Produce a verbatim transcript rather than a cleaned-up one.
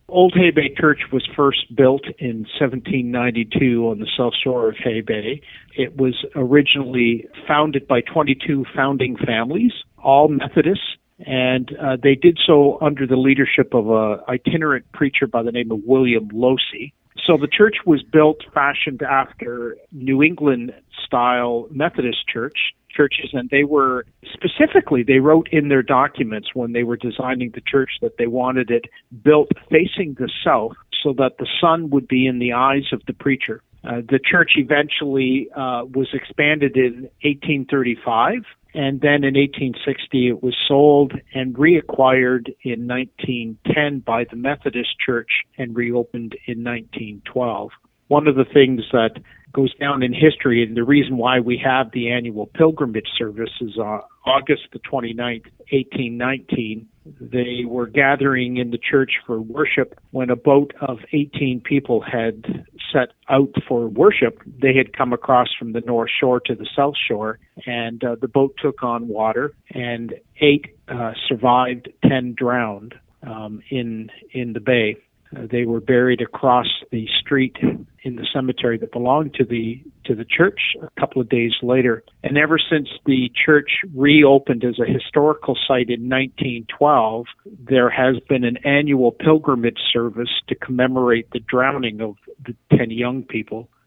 Old Hay Bay Church was first built in seventeen ninety-two on the south shore of Hay Bay. It was originally founded by twenty-two founding families, all Methodists, and uh, they did so under the leadership of an itinerant preacher by the name of William Losey. So the church was built, fashioned after New England-style Methodist church churches, and they were, specifically, they wrote in their documents when they were designing the church that they wanted it built facing the south so that the sun would be in the eyes of the preacher. Uh, the church eventually uh, was expanded in eighteen thirty-five, and then in eighteen sixty it was sold and reacquired in nineteen ten by the Methodist Church and reopened in nineteen twelve. One of the things that goes down in history, and the reason why we have the annual pilgrimage service, is uh, August the twenty-ninth, eighteen nineteen. They were gathering in the church for worship when a boat of eighteen people had set out for worship. They had come across from the north shore to the south shore, and uh, the boat took on water, and eight uh, survived, ten drowned um, in in the bay. Uh, they were buried across the street in the cemetery that belonged to the to the church a couple of days later. And ever since the church reopened as a historical site in nineteen twelve, there has been an annual pilgrimage service to commemorate the drowning of the ten young people